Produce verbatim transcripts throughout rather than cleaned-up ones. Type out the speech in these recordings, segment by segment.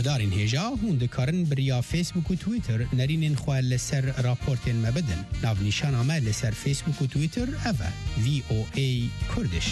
هوادارین هێژا هون دikarin biriya Facebook û Twitter nerînên xwe li ser raportên me bidin. Navnîşana me li ser Facebook û Twitter ev e V O A Kurdish.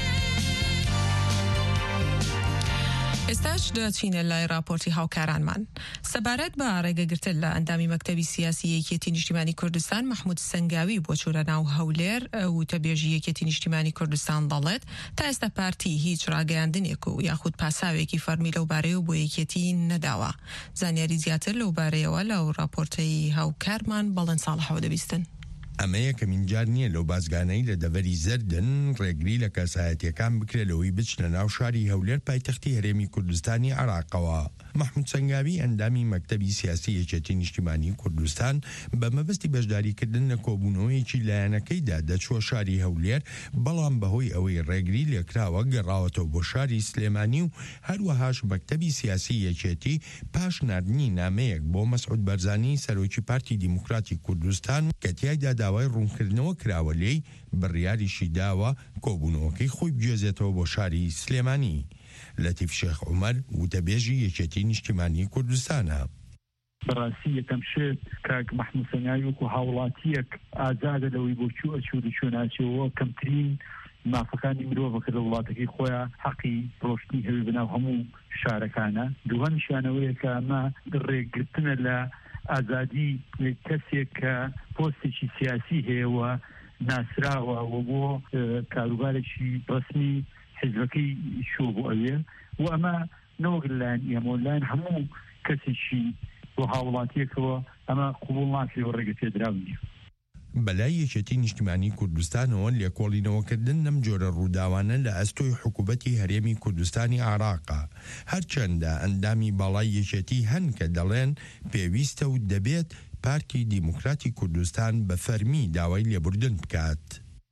ئێستاش دەچینە لای راپۆرتی هاوکارانمان. سەبارەت بە ڕێگەگرتن لە ئەندامی مەکتەبی سیاسی یەکێتی نیشتیمانی کوردستان محمود سەنگاوی بۆ چوورە ناو هەولێر وتەبێژی یەکێتی نیشتیمانی کوردستان دەڵێت تا ئێستا پارتی هیچ ڕاگەیاندنێک و یاخود پاساوێکی فەرمی لەو بارەیە و بۆ یەکێتی نەداوە. زانیاری زیاتر لەو بارەیەوە لەو راپۆرتەی هاوکارمان بەڵێن ساڵحەوە دەبیستن. ئەمە یەکەمین جار نییە لەو بازگانەی لە دەڤەری زەردن ڕێگری لە کەسایەتیەکان بکرێتەوەی بچنە ناو شاری هەولێر پایتەختی هەرێمی کوردستانی عێراقەوە. محمود سەنگاوی ئەندامی مەکتەبی سیاسی یەکێتی نیشتیمانی کوردستان بە مەبەستی بەشداریکردن لە کۆبوونەوەیەکی لایەنەکەیدا دەچووە شاری هەولێر، بەڵام بەهۆی ئەوەی ڕێگری لێکراوە گەڕاوەتەوە بۆ شاری سلێمانی و هەروەهاش مەکتەبی سیاسی یەکێتی پاش ناردنی نامەیەک بۆ مەسعود بەرزانی سەرۆکی پارتی دیموکراتی کوردستان کە تیایدا داوای ڕوونکردنەوە کراوە لێی بڕیاریشی داوە کۆبوونەوەکەی خۆی بگوێزێتەوە بۆ شاری سلێمانی. لەتیف شێخ عومەر وتەبێژی یەکێتی نیشتیمانی کوردستانە. بەڕاستی یەکەم شێت کاک محمود سەنگاوی وەکو هاوڵاتیەک ئازادە لەوەی بۆ چوو ئەچوو دەچوو ناچێەوە کەمترین مافەکانی مرۆڤەکە لە وڵاتەکەی خۆیان حەقی ڕۆشتنی هەوی بەناو هەموو شارەکانە. دووەمیشانەوەیە کە ئەمە ڕێگرتنە لە ئازادی کەسێک کە پۆستێکی سیاسی هەیەوە ناسراوە و بۆ کاروبارێکی ڕسمی حیزبەکەی شۆ بۆ ئەوێ و ئەمە نەوەک لایەن ئێمە لایەن هەموو کەسێکی بۆ هاوڵاتیەکەوە ئەمە قبوڵ ناکرێەوە ڕێگە تێدراو نیە. بەلای یەکێتی نیشتیمانی کوردستانەوە لێکۆڵینەوەکردن لەم جۆرە ڕووداوانە لە ئەستۆی حکوومەتی هەرێمی کوردستانی عێراقا، هەرچەندە ئەندامی باڵای یەکێتی هەن کە دەڵێن پێویستە و دەبێت پارتی دیموکراتی کوردستان بە فەرمی داوای لێبوردن بکات.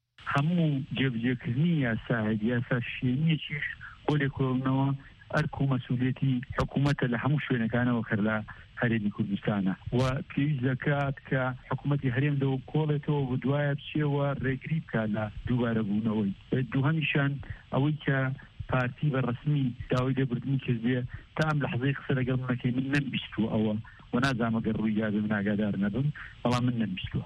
هەموو جێبجێکردنی یاساهەیە یاسا شوێنیەکیش بۆ لێکۆڵینەوە ئەرک و مەسئولیەتی حکوومەتە لە هەموو شوێنەکانەوە کە لە هەرێمی کوردستانە و پێویست دەکات کە حکوومەتی هەرێم دەوە کۆڵێتەوە و دوایە بچێەوە ڕێگری بکات لە دووبارە بوونەوەی. دووهەمیشان ئەوەی کە پارتی بە ڕسمی داوای لێبوردنی کردێ تا ئەم لەحظەی قسە لەگەڵ منەکەی من نەمبیستووە ئەوە و نازانم ئەگەر ڕووی یادە من ئاگادار نەبم، بەڵام من نەمبیستووە.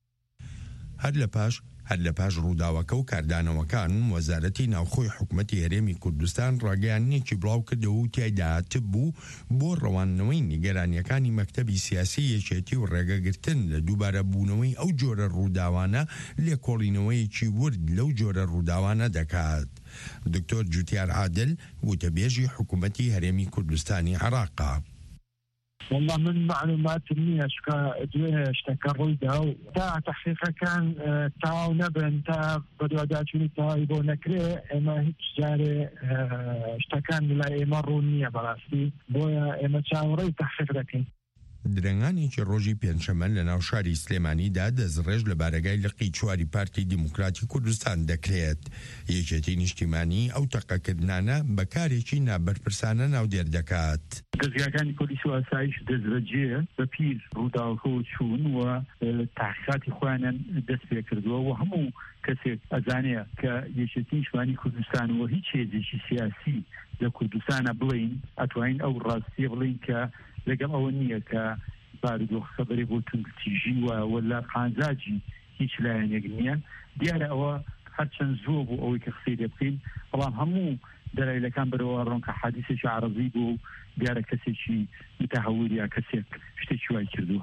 هەر لە پاش هەر لە پاش ڕووداوەکە و کاردانەوەکان وەزارەتی ناوخۆی حکوومەتی هەرێمی کوردستان ڕاگەیانیەکی بڵاو کردەوە و تیایدا تب بوو بۆ ڕەوانەوەی نیگەرانیەکانی مەکتەبی سیاسی یەکێتی و ڕێگەگرتن لە دووبارە بوونەوەی ئەو جۆرە ڕووداوانە لێکۆڵینەوەیەکی ورد لەو جۆرە ڕووداوانە دەکات. دکتۆر جوتیار عادل وتەبێژی حکوومەتی هەرێمی کوردستانی عێراقا. والله من معلومات نییە شکا دوێ شتەکە ڕوویدا و تا تەحقیقەکان تاو نەبن تا بەدواداچوونی تەواوی بۆ نەکرێ ئێمە هیچ جارێ شتەکان لای ئێمە ڕوون نییە بەڕاستی، بۆیە ئێمە چاوەڕێی تەحقیق دەکەین. درەنگانێکی ڕۆژی پێنجشەممە لە ناو شاری سلێمانیدا دەستڕێژ لە بارەگای لقی چواری پارتی دیموکراتی کوردستان دەکرێت. یەکێتی نیشتیمانی ئەو تەقەکردانە بەکارێکی نابەرپرسانە ناودێر دەکات. دەستگاکانی پۆلیس و ئاسایش دەستبەجێ بە پیر ڕووداوەکەەوە چوون و تاقیقاتی خۆیانیان دەست پێ کردووە و هەموو کەسێک ئەزانەیە کە یەکێتی نیشتیمانی کوردستان و هیچ هێزێکی سیاسی لە کوردستانە بڵین ئەتوانین ئەو ڕاستیە بڵین کە لەگەڵ ئەوە نییە کە بارودۆخەکە بەرێ بۆ تونگتیژی وە لە قانزاجی هیچ لایەنێک نییە. دیارە ئەوە هەرچەند زۆر بوو ئەوەی کە قسەی لێ بکەین، بەڵام هەموو دەلایلەکان بەرەوە ڕۆنکە حادیثێکی عەرەضی بوو دیارە کەسێکی متەهەور یا کەسێک شتێکی وای کردووە.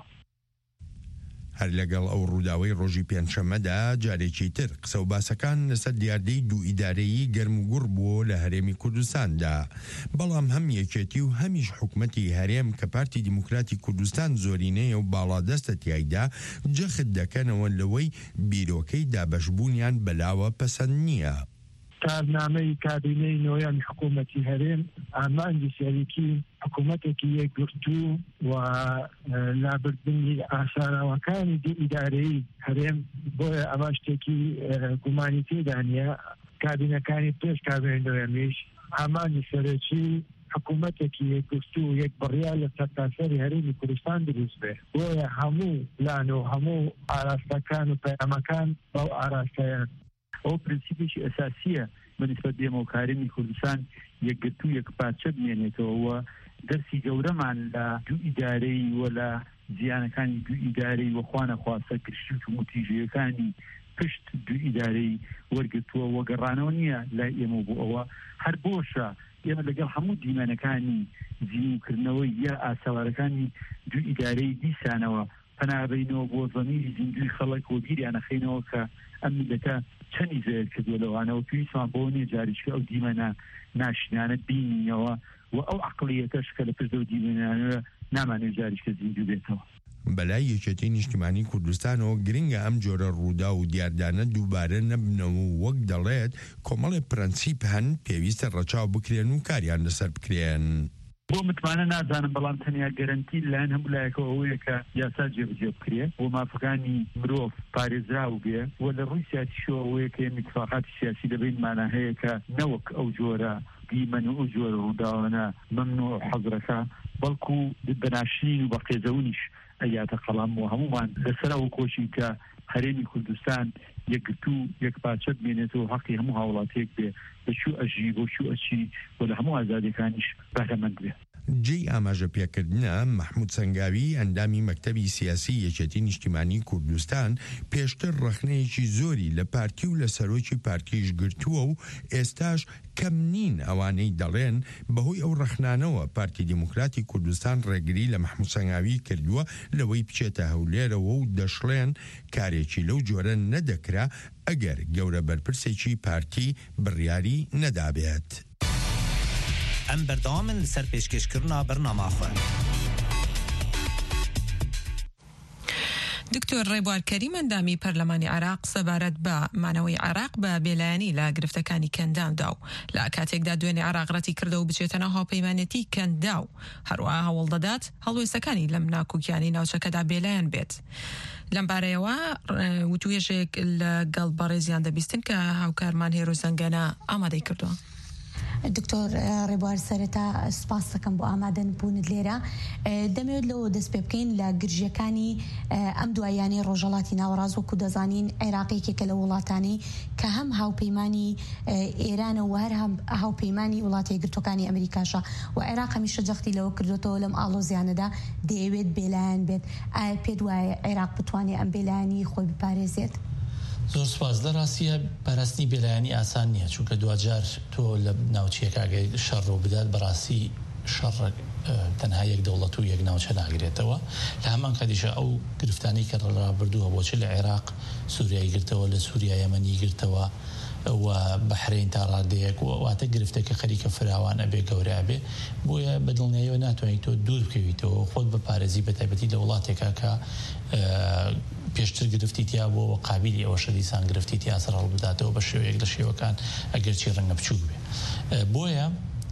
هەر لەگەڵ ئەو ڕووداوەی ڕۆژی پێنجشەممەدا جارێکی تر قسە و باسەکان لەسەر دیاردەی دوو ئیدارەیی گەرم و گوڕ بووە لە هەرێمی کوردستاندا، بەڵام هەم یەکێتی و هەمیش حکوومەتی هەرێم کە پارتی دیموکراتی کوردستان زۆرینەیە و باڵادەستە تیایدا جەخت دەکەنەوە لەوەی بیرۆکەی دابەشبوونیان بەلاوە پەسەند نییە. کارنامەی کابینەی نۆیان حکوومەتی هەرێم ئامانجی سەرەکی حکوومەتێکی یەکگرتوو و لابردنی ئاساراوەکانی دی ئیدارەیی هەرێم، بۆیە ئەمە شتێکی گومانی تێدا نیە. کابینەکانی پێش کابینەی نۆیەمیش ئامانجی سەرەکی حکوومەتێکی یەکگرتوو و یەک بڕیار لە سەرتاسەری هەرێمی کوردستان دروست بێ، بۆیە هەموو لان و هەموو ئاراستەکان و پەیامەکان بەو ئاراستەیان. ئەو پرینسیپێکی ئەساسیە بەنسبەت بێمە و کارێمی کوردستان یەکگرتوو یەکپارچە بمێنێتەوە و دەرسی گەورەمان لە دوو ئیدارەی و لە زیانەکانی دوو ئیدارەی وەخوانە خواستە گشت و موتیژەکانی پشت دوو ئیدارەی وەرگرتووە وەگەڕانەوە نییە لای ئێمە بۆ ئەوە هەر بۆشە ئێمە لەگەڵ هەموو دیمەنەکانی زیینکردنەوەی یا ئاسەوارەکانی دوو ئیدارەی دیسانەوە پەنابەینەوە بۆ زەمیری زیندوی خەڵک و بیریانەخینەوە کە ئەم میلەتە چەندی زێر کردووە لەوانەوە پێویستمان بۆ نیە جاریشکە ئەو دیمەنە ناشنانە بینینەوە و ئەو عەقڵیەتەش کە لە پشت ئەو دیمەنانە نامانێت جاریشکە زیندوو بێتەوە. بەلای یەکێتی نیشتیمانی کوردستانەوە گرنگە ئەم جۆرە ڕوودا و دیاردانە دووبارە نەبنەوە و وەک دەڵێت کۆمەڵی پرەنسیپ هەن پێویستە ڕەچاو بکرێن و کاریان لەسەر بکرێن. بۆ متمانە نازانم بەڵام تەنیا گەرنتی لایەن هەموو لایەکەوە ئەوەیە کە یاسا جێبەجێ بکرێت بۆ مافەکانی مرۆڤ پارێزراو بێ و لە ڕووی سیاسیشەوە ئەوەیە کە اتفاقاتی سیاسی دەبینمانە هەیە کە نەوەک ئەو جۆرە دیمەن و ئەو جۆرە ڕووداوانە مەمنوع حەزرەکە بەڵکو بەناشین و بە قێزەونیش ئەیاتە قەڵام و هەمومان لەسەرەوە کۆچین کە هەرێمی کوردستان یەکگرتوو یەکپارچە بمێنێتەوە حەقی هەموو هاوڵاتیەک بێ بەچوو ئەژی بۆ چوو ئەچی و لە هەموو ئازادیەکانیش بەهرەمەند بێ. جێی ئاماژە پێکردنە مححمود سەنگاوی ئەندامی مەکتەبی سیاسی یەکێتی نیشتیمانی کوردستان پێشتر ڕەخنەیەکی زۆری لە پارتی و لە سەرۆکی پارتیش گرتووە و ئێستاش کەم نین ئەوانەی دەڵێن بەهۆی ئەو ڕەخنانەوە پارتی دیموکراتی کوردستان ڕێگری لە مححمود سەنگاوی کردووە لەوەی بچێتە هەولێرەوە و دەشڵێن کارێکی لەو جۆرە نەدەکرا ئەگەر گەورە بەرپرسێکی پارتی بڕیاری نەدابێت. ئەم بەردەوامن لەسەر پێشکەشکردنا بەرنامەخۆ. دکتۆر ڕێبوار کەریم ئەندامی پەرلەمانی عێراق سەبارەت بە مانەوەی عێراق بە بێلایەنی لە گرفتەکانی کەنداودا و لە کاتێکدا دوێنێ عێراق ڕەتی کردە و بچێتە ناو هاوپەیمانەتی کەندا و هەروەها هەوڵ دەدات هەڵوێستەکانی لەم ناکۆکیانی ناوچەکەدا بێلایەن بێت. لەم بارەیەوە وتوێژێک لەگەڵ بەڕێزیان دەبیستن کە هاوکارمان هێرۆ زەنگەنە ئامادەی کردووە. دکتۆر ڕێبوار سەرەتا سپاس دەکەم بۆ ئامادەن بوونت لێرە. دەمەوێت لەوە دەست پێ بکەین لە گرژەکانی ئەم دوایانی ڕۆژهەڵاتی ناوەڕاست وەکو دەزانین عێراقێکێکە لە وڵاتانی کە هەم هاوپەیمانی ئێرانە و هەر هاوپەیمانی وڵاتی یەکگرتووەکانی ئەمریکاشە و عێراق هەمیشە جەختی لەوە کردوێتەوە لەم ئاڵۆزیانەدا دەیەوێت بێلایەن بێت. ئایا پێت وایە عێراق بتوانێت ئەم بێلایەنی خۆی بپارێزێت؟ زۆر سپاس. لە ڕاستیە بەڕاستی بێلایەنی ئاسان نییە چونکە دوجار تۆ لە ناوچیەکەگەی شەڕ ڕوو بدات بەڕاستی شەڕ تەنها یەک دەوڵەت و یەک ناوچە ناگرێتەوە. لە هەمان کاتیشە ئەو گرفتانەی کە ڕابردووە بۆچی لە عێراق سووریای گرتەوە لە سووریا یەمەنی گرتەوە و بەحرین تا ڕادەیەک واتە گرفتەکە خەریکە فراوان ئەبێ گەورە بێ بۆیە بەدڵنیاییەوە ناتوانیت تۆ دوور بکەویتەوە خۆت بپارێزی بە تایبەتی لە وڵاتێکە کە پێشتر گرفتی تیا بۆ قابلی ئەوە شەدیسان گرفتی تیا سەر هەڵ بداتەوە بە شێوەیەک لە شێوەکان ئەگەرچی ڕەنگە بچوو بێ. بۆیە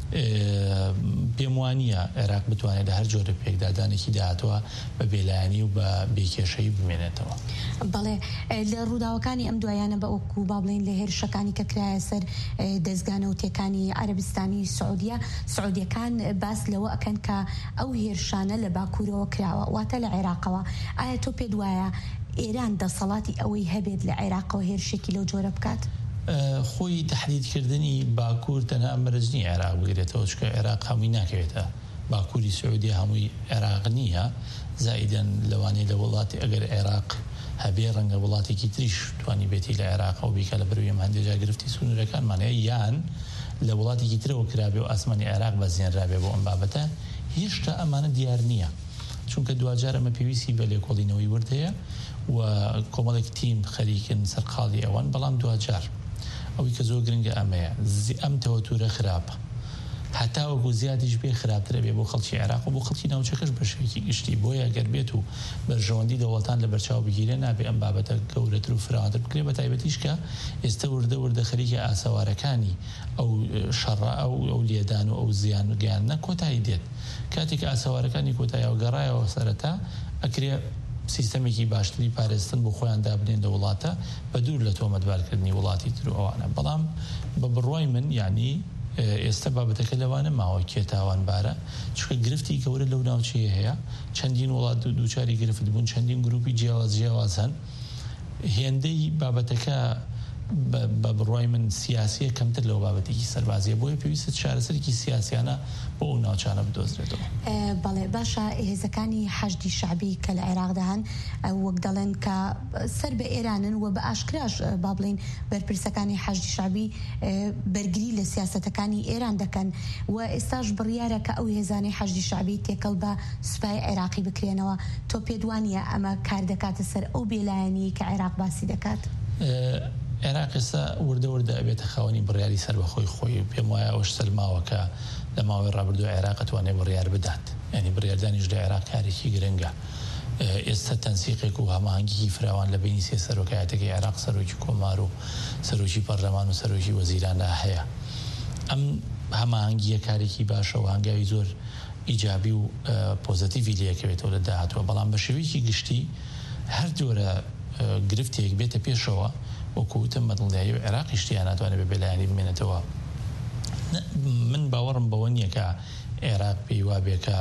پێم وانییە عێراق بتوانێت لە هەر جۆرە پێکدادانێکی داهاتوە بە بێلایەنی و بە بێکێشەی بمێنێتەوە. بەڵێ لە ڕووداوەکانی ئەم دوایانە بە ئەوکو با بڵێن لە هێرشەکانی کە کرایە سەر دەستگانە وتێکانی عەرەبستانی سعودیە سعودیەکان باس لەوە ئەکەن کە ئەو هێرشانە لە باکوورەوە کراوە واتە لە عێراقەوە. ئایا تۆ پێت وایە ئێران دەسەڵاتی ئەوەی هەبێت لە عێراقەوە هێرشێکی لەو جۆرە بکات؟ خۆی تەحلیلکردنی باکوور تەنها ئەمەرز نییە عێراق بگرێتەوە چکە عێراق هەمووی ناکەوێتە باکووری سعودی هەمووی عێراق نییە زائیدەن لەوانەیە لە وڵاتی ئەگەر عێراق هەبێ ڕەنگە وڵاتێکی تریش توانی بێتی لە عێراق و بیکە لە بەروێم هەندێجا گرفتی سنوورەکانمانەیە یان لە وڵاتێکی ترەوە کرابێ و ئاسمانی عێراق بەزیێنرابێ بۆ ئەم بابەتە هێشتا ئەمانە دیار نییە چونکە دوجار ئەمە پێویستی بە لێکۆڵینەوەی وردەیە و کۆمەڵێک تیم خەریکن سەرقاڵی ئەوان بەڵام دوجار ئەوی کە زۆر گرنگە ئەمەیە ئەم تەوەتورە خراپە هەتا وەکو زیادیش بێ خراپترە بێ بۆ خەڵکی عێراق و بۆ خەڵکی ناوچەکەش بە شێوەیەکی گشتی بۆیە گەر بێت و بەرژەوەندی دەوڵەتان لە بەرچاو بگیرێ نابێ ئەم بابەتە گەورەتر و فراوانتر بکرێ بە تایبەتیش کە ئێستا وردە وردە خەریکە ئاسەوارەکانی ئەو شەڕە ئەو ئەو لێدان و ئەو زیان و گیانە کۆتایی دێت کاتێک ئاسەوارەکانی کۆتاییەوە گەڕایەوە سەرەتا ئەکرێ سیستەمێکی باشتری پارێزتن بۆ خۆیان دابنێن لە وڵاتە بە دوور لە تۆمەتبارکردنی وڵاتی تر و ئەوانە بەڵام بە بڕوای من یعنی ئێستا بابەتەکە لەوانە ماوە کێتاوانبارە چونکە گرفتی گەورە لەو ناوچەیە هەیە چەندین وڵات دووچاری گرفت بوون چەندین گروپی جیاواز جیاواز هەن هێندەی بابەتەکە بە بڕای من سیاسیە کەمتر لەو بابەتێکی سەربازیە بۆیە پێویستە چارەسەرێکی سیاسیانە بۆ ئەو ناوچانە بدۆزرێتەوە. بەڵێ باشە هێزەکانی حەشدی شعبی کە لە عێراقدا هەن وەک دەڵێن کە سەر بە ئێرانن و بە ئاشکراش با بڵێن بەرپرسەکانی حەشدی شعبی بەرگری لە سیاسەتەکانی ئێران دەکەن و ئێستاش بڕیارە کە ئەو هێزانەی حەشدی شعبی تێکەڵ بە سوپای عێراقی بکرێنەوە. تۆ پێدوانیە ئەمە کار دەکاتە سەر ئەو بێلایەنی کە عێراق باسی دەکات؟ عێراق ئێستا وردە وردە ئەبێتە خاوەنی بڕیاری سەر بەخۆی خۆی. پێم وایە ئەوش سەلماوەکە لە ماوەی ڕابردووە عێراق توانێت بڕیار بدات، ینی بڕیاردانیش لە عێراق کارێکی گرنگە. ئێستا تەنسیقێک و هەماهەنگیی فراوان لە بینی سێ سەرۆکایەتەکەی عێراق، سەرۆکی کۆمار و سەرۆکی پەرلەمان و سەرۆکی وەزیراندا هەیە. ئەم هەماهەنگیە کارێکی باشە و هەنگاوی زۆر ئیجابی و پۆزتیڤی لەکەوێتەوە لە داهاتوە، بەڵام بە شێوەیەکی گشتی هەر جۆرە گرفتێک بێتە پێشەوە وەکوتم بەدڵدایی و عێراقی شتیان ناتوانێت بە بێلایەنی بمێنێتەوە. من باوەڕم بەوە نییە کە عێراق پێی وابێ کە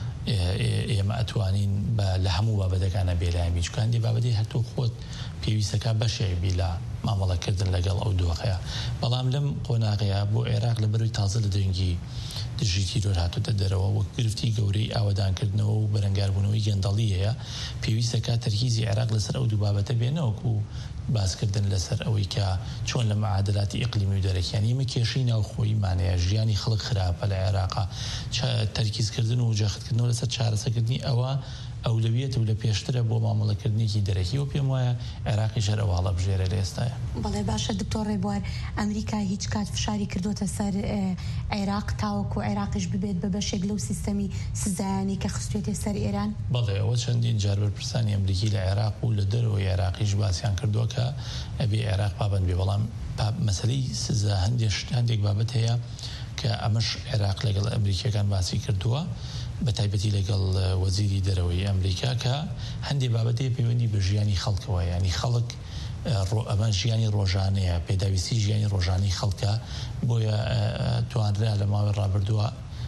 ئێمە ئەتوانین لە هەموو بابەتەکانە بێلایەنی چکان دی بابەتی هەرتۆ خۆت پێویستەکە بەشێبی لە مامەڵەکردن لەگەڵ ئەو دۆخەیە. بەڵام لەم قۆناغەیە بۆ عێراق لە بەروی تازە لە دەنگی دژی تیرۆر هاتوتە دەرەوە وەک گرفتی گەورەی ئاوەدانکردنەوە و بەرەنگاربوونەوەی گەندەڵیەیە پێویستەکە تەرکیزی عێراق لەسەر ئەو دوو بابەتە بێنەوەکو باسکردن لەسەر ئەوەی کە چۆن لە معادلاتی ئیقلیمی و دەرەکیان ئێمە کێشەی ناوخۆیی مانەیە، ژیانی خەڵک خراپە لە عێراقا، تەرکیزکردن و جەختکردنەوە لەسەر چارەسەرکردنی ئەوە ئەولەویەت و لە پێشترە بۆ مامەڵەکردنێکی دەرەکی و پێم وایە عێراقی ژەر ئەوە هەڵە بژێرە لە ئێستاە. بەڵێ باشە دکتۆر ڕێبوار، ئەمریکا هیچ کات فشاری کردوتە سەر عێراق تاوەکو عێراقیش ببێت بە بەشێک لەو سیستەمی سزایانی کە خستوێتێ سەر ئێران؟ بەڵێ ئەوە چەندین جار بەرپرسانی ئەمریکی لە عێراق و لە دەرەوەی عێراقیش باسییان کردووە کە ئەبێ عێراق پابند بێ. بەڵام مەسەلەی سزا هەندێک بابەت هەیە کە ئەمەش عێراق لەگەڵ ئەمریکیەکان باسی کردووە، بە تایبەتی لەگەڵ وەزیری دەرەوەی ئەمریکا کە هەندێک بابەتی پەیوەندی بە ژیانی خەڵکەوە، ینی خەڵک ئەمە ژیانی ڕۆژانەیە، پێداویستی ژیانی ڕۆژانی خەڵکە. بۆیە توانرا لە ماوەی ڕابردووە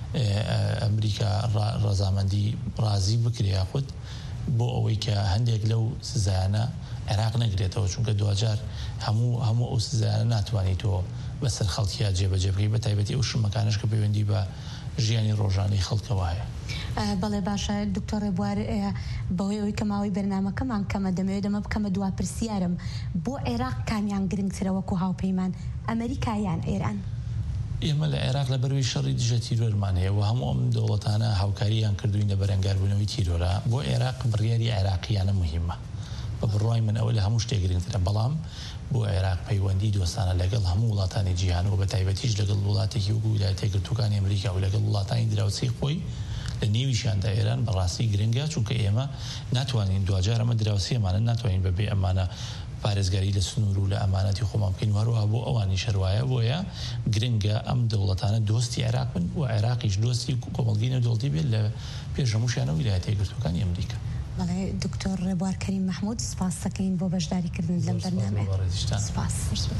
ئەمریکا ڕەزامەندی ڕازی بکرێ خود بۆ ئەوەی کە هەندێک لەو سزایانە عێراق نەگرێتەوە، چونکە دوجار هەموو هەموو ئەو سزایانە ناتوانیتەوە بەسەر خەڵکییا جێبەجێ بکەی، بە تایبەتی ئەو شمەکانش کە پەیوەندی بە ژیانی ڕۆژانی خەڵکەوە هەیە. بەڵێ باشە دکتۆر ڕێبوار، بەهۆی ئەوەی کە ماوەی بەرنامەکەمان کەمە دەمەوێت دەمە بکەمە دوا پرسیارم، بۆ عێراق کامیان گرنگترە وەکو هاوپەیمان، ئەمریکا یان ئێران؟ ئێمە لە عێراق لە بەروی شەڕی دژە تیرۆرمان هەیە و هەموو ئەم دەوڵەتانە هاوکاریان کردوین لە بەرەنگاربوونەوەی تیرۆرە. بۆ عێراق بڕیاری عێراقیانە مهمە، بە بڕای من ئەوە لە هەموو شتێک گرنگترە. بەڵام بۆ عێراق پەیوەندی دۆستانە لەگەڵ هەموو وڵاتانی جیهان و بە تایبەتیش لەگەڵ وڵاتێکی وەکو ویلایەتە یەکگرتووەکانی ئەمریکا و لەگەڵ وڵاتانی دراوسەی خۆی لە نێویشیاندا ئێران بەڕاستی گرنگە، چونکە ئێمە ناتوانین دوجار ئەمە دراوسیەمانە ناتوانین بەبێ ئەمانە پارێزگاری لە سنوور و لە ئەمانەتی خۆمان بکەین. هەروەها بۆ ئەوانی شەروایە بۆیە گرنگە ئەم دەوڵەتانە دۆستی عێراق بن و عێراقیش دۆستی کۆمەڵگەی نەودەوڵەتی بێت لە پێش هەمووشیانە ویلایەتە یەکگرتووەکانی ئەمریکا. بەڵێ دکتۆر ڕێبوار کەریم مەحموود، سپاس دەکەین بۆ بەشداریکردن لەم بەرنامە. سپاس.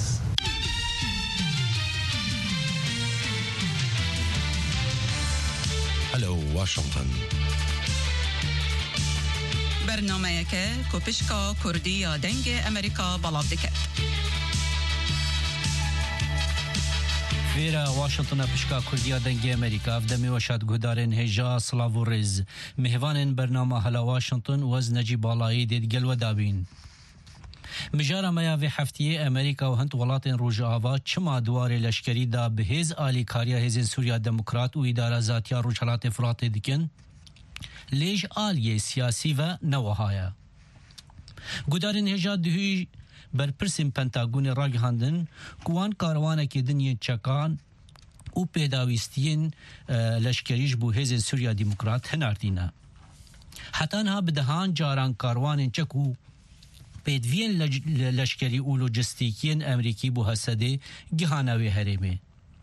هەلو واشنگتن. برنامه‌یەکە کۆپشکا کوردی یا دەنگ ئەمریکا بەڵاو دەکات. فێرە واشنگتنە پشکا کوردیا دەنگی ئەمریکا دەمێوە شادگودارên هێژا سلااv û rêz میهوانên بەرنامە هەلا واشنگتن وەز نەجی باڵایی دێتگەلوە دابین. مژارە مەیاوێ هەفتیە ئەمریکا و هەند وڵاتên ڕۆژئاوا çima duwarê leşkerî da bi hêz alîkariya hêzên Sûriya Demokrat û îdara zatiya Rûjhelatê Firatê dikin, lêj aliyê siyasî ve newihaye. Gudarên hêja dihû berpirsên Pentagonê ragihandin ku wan karwanekê din yên çekan û pêdawîstiyên leşkerî ji bo hêzên Sûriya Demokrat hinardîne. Heta niha bi dehan caran karwanên çek û pêdiviyên leşkerî û lojîstîkiyên Emerîkî bû Hesedê gihane wê herêmê.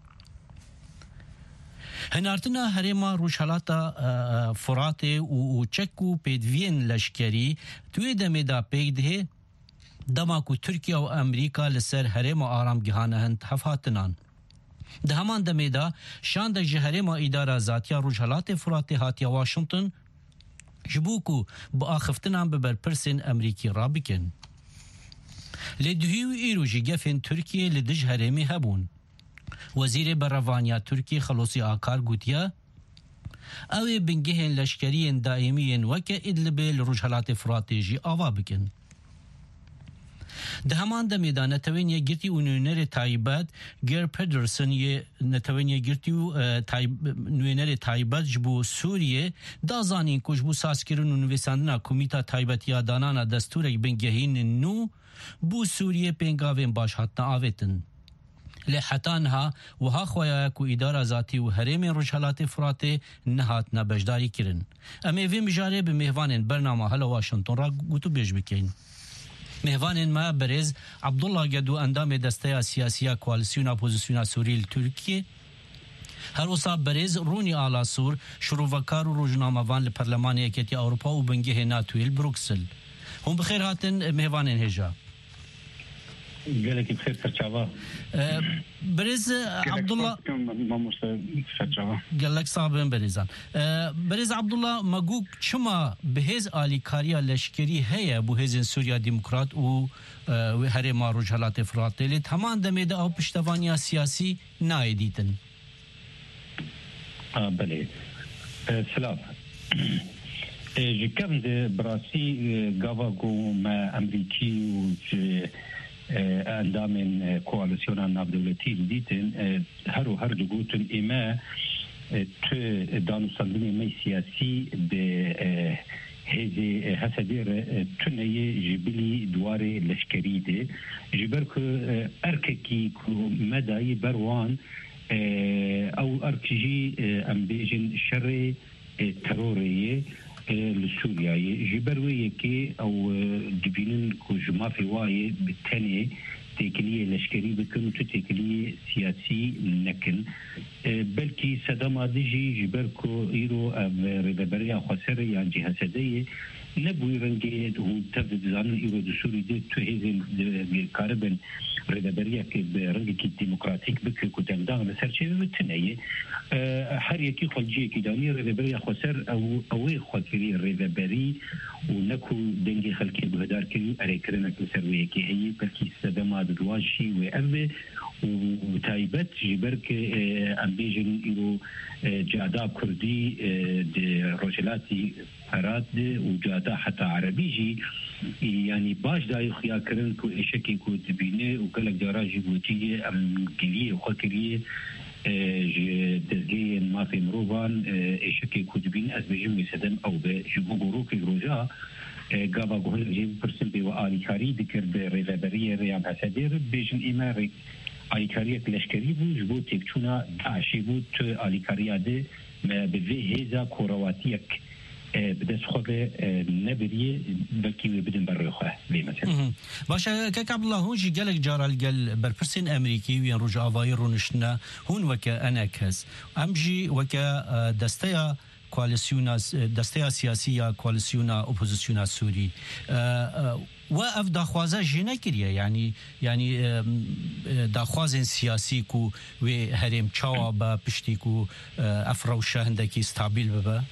Hinartina herêma Rûjhelata Firatê û çek û pêdiviyên leşkerî tuê demê da pêk dihê dema ku Tirkiye û Emerîka li ser herêma aramgihane hind hevhatinan. Di heman demê da şanda ji herêma îdara zatiya Rûjhelatê Firatê hatiye Washington ji bo ku bi axiftinan bi berpirsên Emerîkî rabikin. لدهيو إيروجي جفن تركيا لدج هرمي هبون وزير برافانيا تركي خلوصي آكار قوتيا اوی بنگهن لشکرین دائمین وکه ادلب لرجحلات فراتیجی آوا بکن. ده همان ده میدان نتوین یه گرتی و نوینر تایبت گر پدرسن یه نتوین یه گرتی و نوینر تایبت جبو سوریه دازانین کش بو ساسکرون و نویساندنا کمیتا تایبتی آدانانا دستورک بنگهین نو بو سوریه پنگاوین باش حتنا آویتن. لحتانها وها خویاک و اداره ذاتی و هرم رجحلات فرات نهات نبجداری کرن. اما وی مجاره به مهوان برنامه هلا واشنطن را گوتو بیش بکن. مهوان ما برز عبدالله گدو اندام دسته سیاسی کوالسیون اپوزیسیون سوریل ترکیه هر اوسا برز رونی آلا سور شروع و روزنامه وان لپرلمان یکیتی اروپا و بنگه ناتویل بروکسل. هم بخیر هاتن مهوان هجا. قالك بخير فرشاوا برز عبد الله قال لك صاحب بريزان برز عبد الله ماجوك شما بهز آلی کاریا لشکری هيا بو هزن سوريا ديمقراط و هرم رجحلات فرات لی تمام دميده او پشتوانیا سیاسی نايديتن اه بله سلام جكم ده براسي غاواغو ما امريكي و اندام کوالسیون نافدولتی دیدن هر و هر دگوتن اما تو دانستندن می سیاسی به هزی حسدیر تنهی جبلی دوار لشکری ده جبر که ارکی که مدای بروان او ارکجی ام بیجن شر تروریه لسوريا جبروي كي او دبينن كو جما في واي بالتاني تكليه لشكري بكن تكليه سياسي نكن بلكي سدما ديجي جبركو ايرو ريبريا خسر يعني جهه سديه نبوي رنجي هو تبد زان ايرو دسوري دي تو هيزن كاربن ريبريا كي برنجي كي ديمقراطيك بك كو تندان لسرشي بالتنيه حريكي خلجي كي داني ريبريا خسر او اوي خاطري ريبري ونكو دنجي خلكي بهدار كي اريكرنا كسروي كي هي بلكي سدما دواجي وابه وتايبت جبرك امبيجن ايرو جادا كردي دي روجلاتي فراد وجادا حتى عربيجي يعني باش دا خيا كرن كو اشكي كو تبينه وكلك جراجي بوتيه ام كليه وخكريه دزگی ما في مروان اشكي كو تبينه از بجم سدم او بجبو غروك روجا قابا قول جيب برسم بي آلی کاری دکر به ریلبری ریان حسدیر بیجن ایماری آلی کاری لشکری بود جبو تکچونا داعشی بود تو آلی کاری ده به وی هیزا کورواتیک بدست خود نبریه بلکی بدن بر خواه بی مثلا باشه که عبدالله هونجی گلک جارال گل برپرسین امریکی وین رجع آوایی رونشنا هون وکا انکس امجی وکا دسته کوالسیون دسته سیاسی کوالسیون اپوزیسیون سوری و اف داخوازه جنه کریه یعنی یعنی داخواز سیاسی کو و هرم چاوا با پشتی کو افروشه هندکی استابیل ببا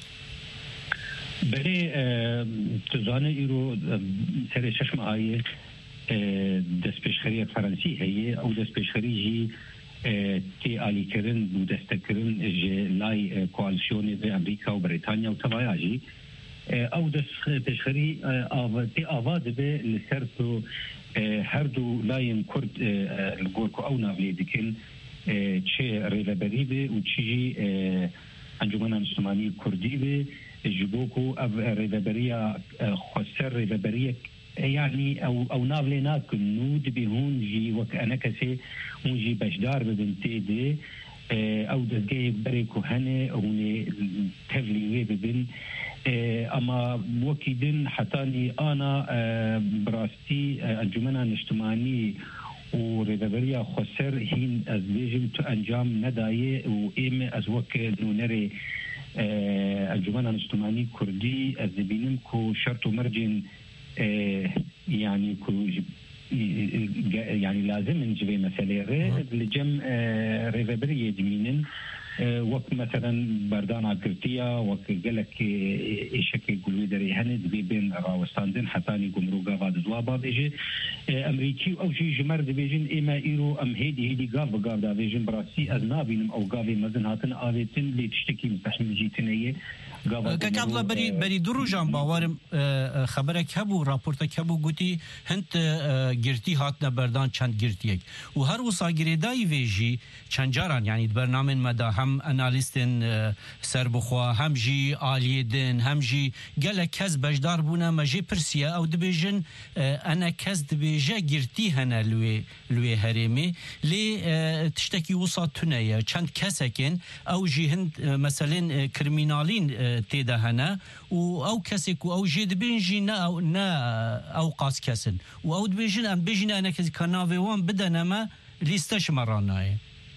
بله تزانه ایرو سر ششم آیه دست پیشخری فرانسی هیه او دست پیشخری جی تی آلی کرن بو دستکرن لای کوالسیون به امریکا و بریتانیا و تبایاجی او دست پیشخری تی آواز به لسر تو هر دو لاین کرد لگورکو او ناولی دکن چه ریلبری به و چیجی انجمن انجمانی کردی به جبوكو أب ريبريا خسر ريبريا يعني أو أو نافلي ناكن نود بهون جي وكأنا كسي هون جي بشدار ببنتي دي أو دزجي بريكو هني هوني تفلي وي ببن أما وكيدن حتاني أنا براستي أنجمنا الاجتماعي وريبريا خسر هين أزبيجم تو أنجام نداية وإيم أزوك نونري الجمهورية الاجتماعية كردي الزبينم كو شرط مرجن يعني كو يعني لازم نجيب مسألة غير لجم ريفبرية جمينن وقت مثلا بردان عكرتيا وقت قالك شكل قلوي دري هند بين راوستاندن حتاني قمروقا بعد زوابا بيجي امريكي او شي جمر بيجن اما ايرو ام هيدي هيدي قاف قاف دا بيجن براسي ازنابين او قافي مزن هاتن آويتن اللي تشتكي مستحمل جيتنيه که عبدالله بری بری درو جان باورم خبرک هبو راپورتک هبو گوتی هند گرتی هات نبردان چند گرتیک و هر وسا گریدای ویجی چند جاران یعنی برنامه مدا هم انالیستن سربخوا هم جی آلیدن هم جی گله کس بجدار بونا مجی پرسیا او دبیجن انا کس دبیجه گرتی هنه لوی لوی هرمی لی تشتکی وسا تنه چند کسکن او جی هند مثلا کرمینالین تيدا هنا او كسك او جد بينجي نا او نا او قاس كسن او بيجن ام بيجن انا كنافي وان بدنا ما ليستش مراناي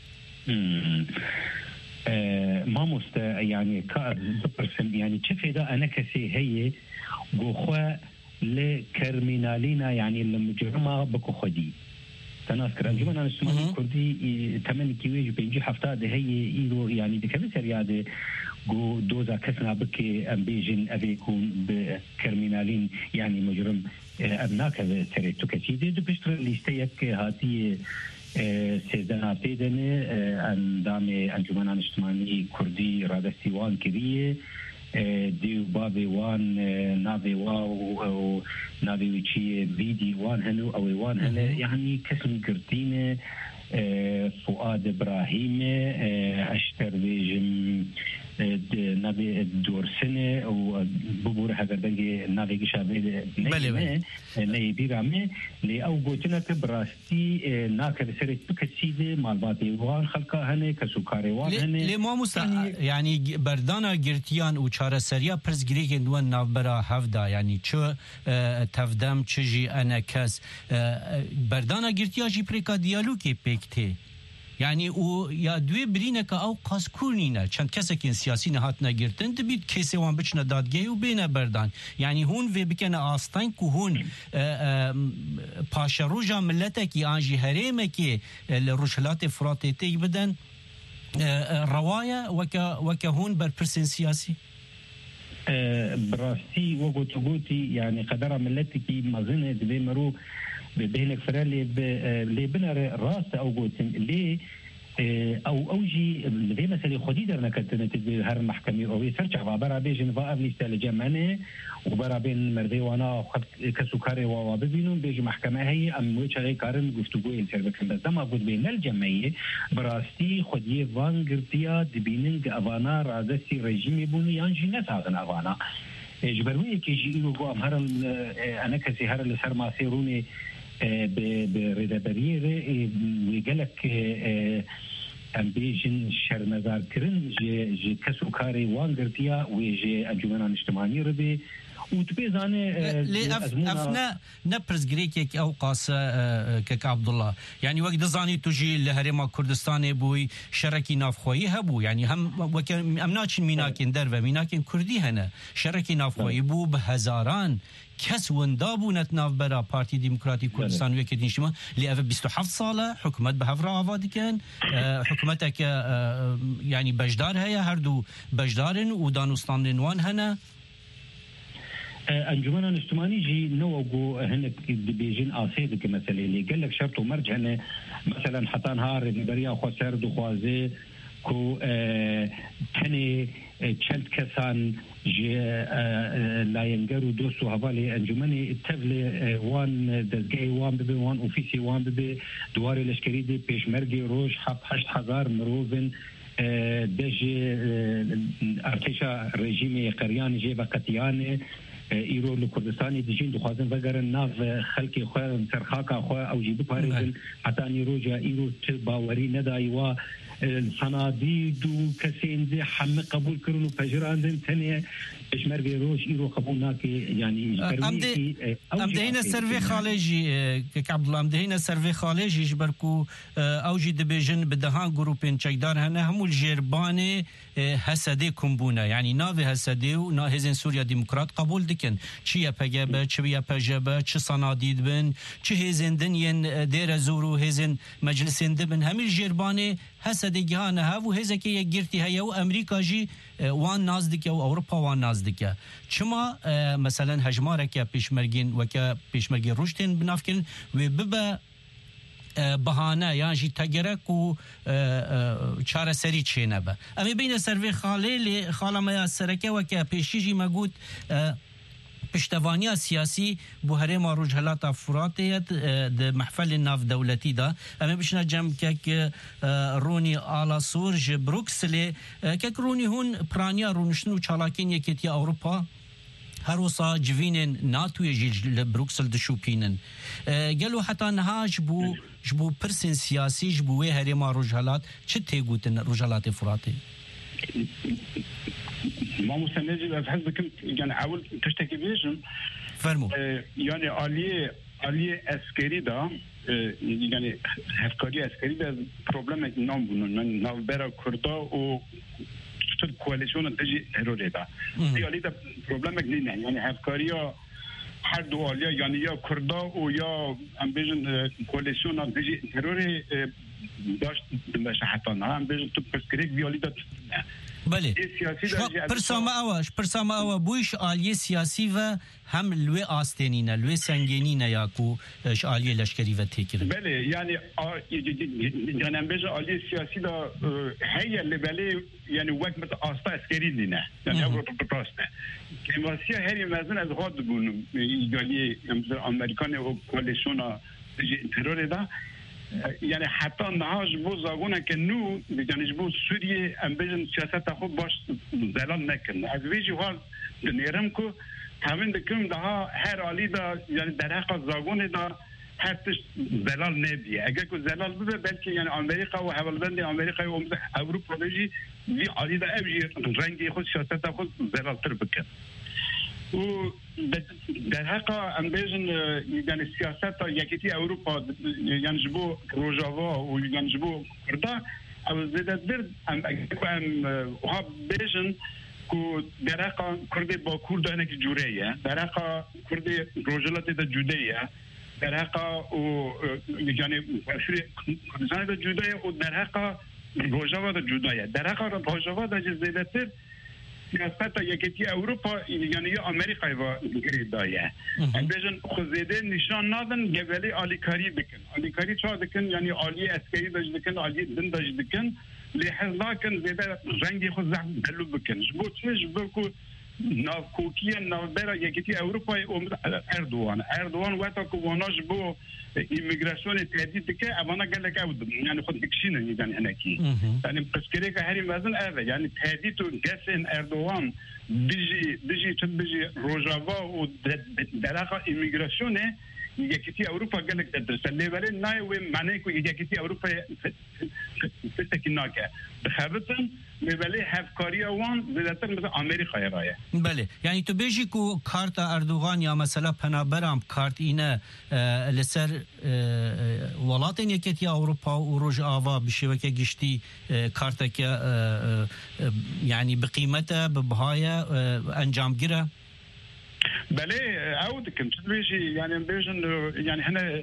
ما مست يعني كبرسم يعني تفيدا انا كسي هي غوخوا لكرمينالينا يعني المجرمه بكو خدي تناذكر انجمن السومالي الكردي ثمانية كيويج بيجي حفتاد هي ايرو يعني دكبس رياده جو دوزا كسنا بكي ام بيجن ابي يكون بكرمينالين يعني مجرم ابناك تريتو كسيدي دو بيشتر ليستيك هاتي سيدنا تيدن اندام انجمن الاجتماعي الكردي رادستي وان كبيه ديو بابي وان نافي واو نافي ويتشي بيدي وان هنو او وان هنو يعني كسم كرتينه فؤاد ابراهيم اشتر بيجم نبي دور سنة أو ببور هذا بنجي نبي شابه بله نبي بيرامي لأو قوتنا كبراستي ناكر سرت بكسيدة مالباتي وان خلقا هني كسوكاري وان هني لما مسا يعني بردانا جرتيان وشارة سريا برزجريك دوان نافبرا هفدا يعني شو تفدم تشجي أنا كاس بردانا جرتيا جي بريكا ديالوكي بيكتي يعني و یا دوی برینه که او قاس کورنینه چند کسی که سیاسی نهات نگرتن دبید کسی وان بچنه دادگه و بینه بردان يعني هون في بکنه آستان که هون پاش روژا ملته که آنجی هرمه که الروشلات فراته تی بدن رواية وكا وكا هون بربرسن سياسي براستي وقوتي يعني قدر ملتك مازنه دبي مرو بينك فرالي اللي بنا راس او قوتن اللي او اوجي اللي مثلا خدي درنا كانت هر محكمه او يسرچ برا بيجن فاف ليست الجمعنه وبرا بين مردي وانا كسكري وبينهم بيجي محكمه هي ام وجه هي كارن گفتگو انتربكن بس ما بود بين الجمعيه براستي خدي وان گرتيا دبينن اوانا رادسي رژيم بوني يانجي نساغن اوانا جبروي كي يجيو قو امهر انا كسي هر لسر ما سيروني بردبريه ويقلك ام بيجن شرمزار كرن جي جي كسوكاري وان گرتيا ويجي انجمن اجتماعي ربي وتبيزانه لي افنا نبرز جريك او قاس كك عبد الله يعني وقت زاني تجي لهرم كردستان بوي شركي نافخوي هبو يعني هم وكان امناچ ميناكن درو ميناكن كردي هنا شركي نافخوي بو بهزاران كس وندابو نتناف برا بارتي ديمقراطي كردستان وكي دينشما اللي اف بیست و هفت ساله حكومت بهفرا آبادی كان حكومتك يعني بجدار هيا هردو بجدارن ودانوستان وان هنا انجمن الاجتماعي جي نوغو هنك بيجين اسيد كمثلا اللي قال لك شرط ومرج هنا مثلا حتى نهار بريا خسر دو خوازي كو تني تشلت كسان جي لا ينقروا دوسو هوالي انجمني التفلي وان دزقي وان ببي وان اوفيسي وان ببي دواري لشكري دي بيش مرقي روش حب حشت حزار مروفن دجي ارتشا رژیم قریان جي بقتيانه ایرو لکردستانی دیجین دخوازن وگرن ناف خلقی خواه سرخاکا خواه او جیبو پاریزن حتی نیرو جا ایرو باوری ندایی و صناديد وكسين دي حم قبول كرون وفجراندن تانية اشمرگی روش ایرو قبول ناکی یعنی ام دهینا سروی خارجی که عبدالله ام دهینا سروی خارجی جبرکو اوجی دبیجن بدهان گروپین چکدار هنه همول جربان حسده کمبونه یعنی ناوی حسده و نا هزین سوریا دموکرات قبول دکن چیه پگبه چیه پجبه چه صنادید بن چه هزین دنین دیر زورو هزین مجلسین دبن همیل جربان حسده گهانه ها و هزه که یک گرتی هیا و امریکا جی وان نازدیکه و اروپا وان نازدیکه چما مثلا هجماره که پیشمرگین و که پیشمرگین روشتین بناف کردن و ببه بهانه یا جی تگرک و چاره سری چه نبه اما بین سروی خاله خاله ما سرکه و که پیشی مگود پشتوانی سیاسی بو هرم روجهلات فراتیت د محفل ناف دولتی دا اما بشنا جمع که رونی آلا سورج بروکسل که رونی هون پرانیا رونشنو چالاکین یکیتی اوروپا هر وصا جوینن ناتوی جیج لبروکسل دشوپینن گلو حتی نها جبو جبو پرسن سیاسی جبو هرم روجهلات چه تیگوتن روجهلات فراتی ما مستنجي بحسب كنت يعني حاول تشتكي بيجم فرمو يعني آلية آلية عسكري دا يعني هفكاري عسكري دا بروبلم نام بونن من نافبرا كردا و شتر كواليسيون تجي تيروري دا دي آلية دا بروبلم نينه يعني هفكاري هر دو آلية يعني يا كردا و يا ام بيجن كواليسيون تجي تيروري داشت باش حتى نعم بيجن تو بسكريك دي آلية دا بله پرسام آواش پرسام آوا بویش آلیه سیاسی و هم لوی آستینینه لوی سنگینینه یا کو آلیه لشکری و تکره بله یعنی یعنی بیشه آلیه سیاسی دا هی اللي بله یعنی وقت مت آستا اسکری دینه یعنی اوروپا پراسته کماسی هری مزن از غاد بونم یعنی امریکان و کولیشون ترور دا يعني حتى نهاج بو زاغونا كنو يعني بو سوريا ام بيجن سياسات خو باش زلال نكن از ويجي هال نيرمكو همين دكم ده هر علي ده يعني درحق زاغون ده حتى زلال نبي اگر كو زلال بده بلكي يعني امريكا وحوالبند امريكا و اوروبا بيجي دي علي ده ابجي رنگي خو سياسات خو زلال تر بكن و در حق ام بيجن يعني السياسات يكتي اوروبا يعني جبو روجافا و يعني جبو كردا او زيادة برد ام ام ها بيجن كو در حق كردي با كردا هناك جوريه در حق كردي روجلات دا جوديه در حق و يعني كردستان دا جوديه و در حق روجافا دا جوديه در حق روجافا دا زيادة سیاست یکیتی اروپا یعنی امریکا و گرید دایه بجن خزیده نشان نادن گولی آلیکاری بکن آلیکاری چه دکن یعنی آلی عسکری داشت دکن آلی دن داشت دکن لحظ لکن زیده رنگی خود زحم دلو بکن جبو چه جبو که نافکوکیه نافبرا یکیتی اروپا اردوان اردوان وقتا که وانا جبو ایمیگراسیون تهدید که اوانا گلک اود یعنی خود بکشینن یعنی هنکی یعنی پسکری که هری مزن اوه یعنی تهدید و گسن اردوان دیجی دیجی چند دیجی روجاوا و درخوا ایمیگراسیونه یکیتی اروپا گلک تدرسه لیولی نای و معنی که یکیتی اروپا فستکی ناکه بخابتن لیولی هفکاری وان زیادتر مثل امریکا رایه بله یعنی تو بیجی که کارت اردوغان یا مثلا پنابرام کارت اینه لسر ولاتن یکیتی اروپا و روژ آوا بشوه که گشتی کارت که یعنی بقیمته ببهایه انجام گیره بله عود كنت بيجي يعني بيجن يعني هنا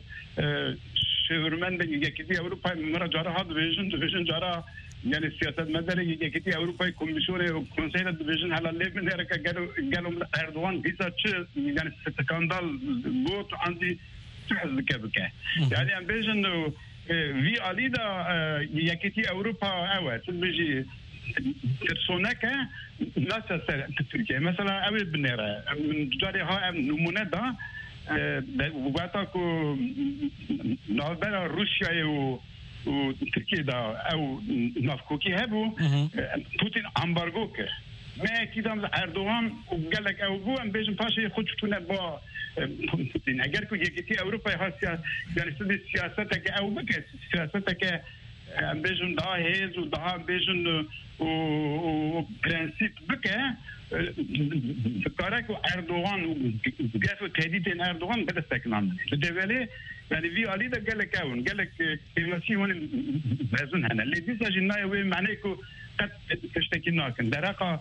شهرمن يكتي اوروبا مره جرى هذا بيجن بيجن جرى يعني السياسات مدني يكتي اوروبا كوميسيون كونسيل ديفيجن على ليفن هيك قالوا قالوا اردوغان فيزا يعني سكاندال بوت عندي تحز كبكه يعني ام بيجن في عليدا يكتي اوروبا اوت بيجي ترسونك ناس تركيا مثلا أول بنيرة من جارها نمونة دا وقتاكو نافبرا روسيا و وتركيا دا أو نافكوكي هبو بوتين أمبارغو كه ما أكيد أم أردوغان وقال لك أو بو أم بيجن باشي خود شفتونا با بوتين أجر كو يجتي أوروبا هاسيا يعني سد سياستك أو بك سياستك ام بيجن دا هيز ودا بيجن و برنسيب بكا فكرك اردوغان وقاف تهديد اردوغان بدا استكنان بالدولي يعني في علي ده قال لك اون قال لك المسيح هون بازون هنا اللي دي سجلنا وين معناكو قد تشتكي ناكن درقه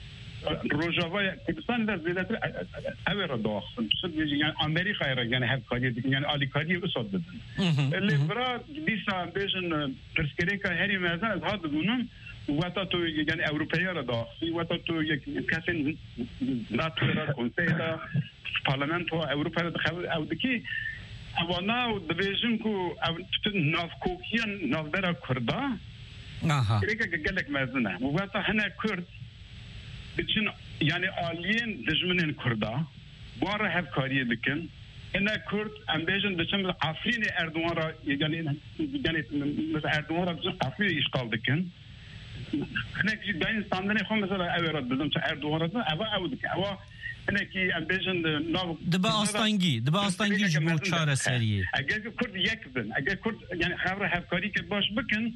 روجافا كردستان ده زيادة أول رداخ يعني أمريكا يعني هذا كاري يعني آلي كاري أصل بدن اللي برا ديسا بيجن ترسكريكا هري مثلا هذا بنون وقتو يعني أوروبيا رداخ وقتو كاسين ناتورا كونسيدا برلمان هو أوروبا دخل أو دكي أوانا ودبيجن كو أو نافكوكيان نافدرا كردا آها كريكا قال لك مثلا وقتا هنا كرد بتشن يعني آليين دجمنين كردا بارا هف كاريه دكن إنها كرد أم بيجن دشم عفرين أردوان را يعني يعني مثلا أردوان را دشم عفرين إشغال دكن هناك جي داين استعملنا خم مثلا أورد بدون أردوان را أو أو دك أو هناك أم بيجن ناو دبا أستانجي دبا أستانجي جبوا شارع سريع أجل كرد يكبن أجل كرد يعني خبره هف كاريه كباش بكن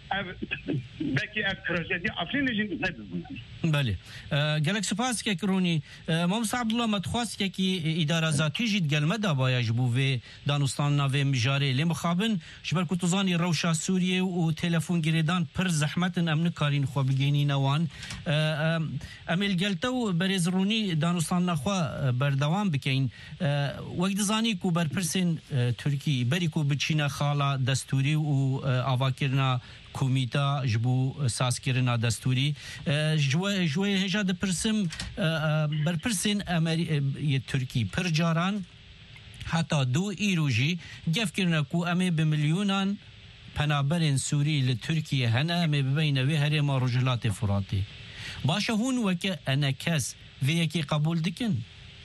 باقي التراجيدي عفرين يجي بله قالك سپاس که کرونی مامس عبدالله متخواست که کی اداره ذاتی جید گلمه دا باید جبو و دانستان ناوی مجاره لی مخابن جبر کتوزانی روشا سوریه و تلفون گریدان پر زحمت امن کارین خواه بگینی نوان امیل گلتو بریز رونی دانستان نخواه بردوام بکین وقت زانی کو برپرسین ترکی بری کو بچین خالا دستوری و آواکرنا کومیتا جبو ساسکرنا دستوری جوه جوه هجا د پرسم برپرسین امری ترکی پر جاران حتی دو ایروجی گف کرنا کو امی بملیونان پنابرین سوری لترکیه هنه امی ببینوی هرما رجلات فراتی باشه هون وکه انا کس و یکی قبول دکن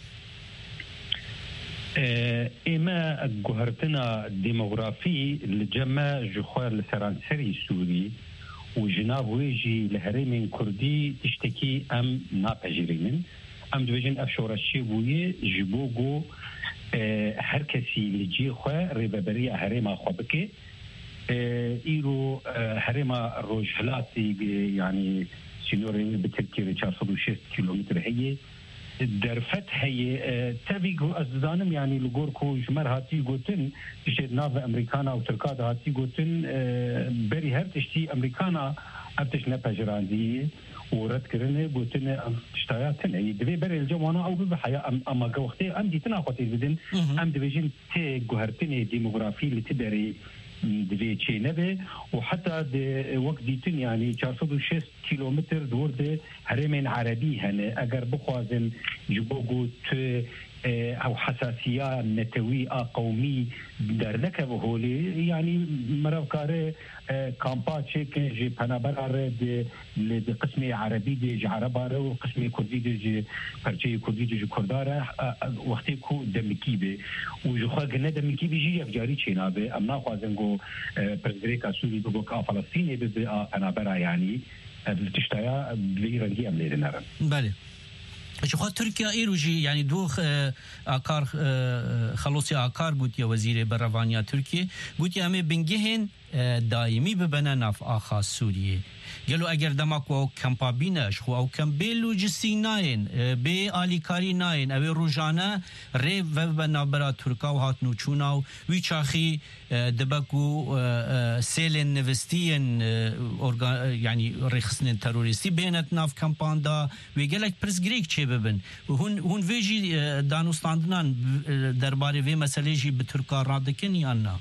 إما جهرتنا ديموغرافي لجمع جخوار لسرانسري سوري وجناب ويجي لهرمين كردي تشتكي أم نابجرين أم دوجين أفشور الشيبوية جبوغو هر كسي لجي خواه ريبابري هرما خوابكي إيرو هرما روجهلاتي يعني سينوري بتركي أربعمائة وستة كيلومتر هي درفت هي تبيجو أزدانم يعني لجوركو جمر هاتي قوتن تشيد ناف أمريكانا وتركاد هاتي قوتن بري هر تشتي أمريكانا أبتش نبجراندي ورد كرنه قوتن تشتاياتن أي دبي بري الجوانا أو ببحيا أما قوختي أم دي تناقضي بدن أم دبيجين تي جهرتني ديموغرافي اللي تدري دبي شيء نبي وحتى وقت ديتن يعني أربعمائة وستة كيلومتر دور ده هرمين عربي هنا أجر بخوازن جبوجو ت أو حساسية نتوية قومي درنك بهولي يعني مرافقاره كامبات شيء جي بنابرة د لقسم عربي دي عربارة وقسم كردي دي فرشي كردي دي كردارة وقتي كو دمكيبه وجخوا جنا دمكيبه جي يفجاري شينابه أمنا خوازنجو برزريكا سوري بقى فلسطيني بنابرة يعني تشتايا بيرنجي أملي نرى. بله. شو تركيا إيروجي يعني دوخ آكار خلوصي آكار قلت يا وزير برافانيا تركيا قلت يا أمي بنجهن دائمي ببنا ناف آخا سوريا قالوا أجر دمك أو كمبابينش خو أو كمبيلو جسيناين بآليكاري ناين أو روجانا ريف وبنا برا تركا وهات نوچوناو ويشاخي دبكو سيلن نفستيين يعني رخصن تروريستي بينت ناف كمباندا ويقالك برس جريك چه ببن هون هون ويجي دانوستاندنان درباري في مسألة جي بتركا رادكن يانا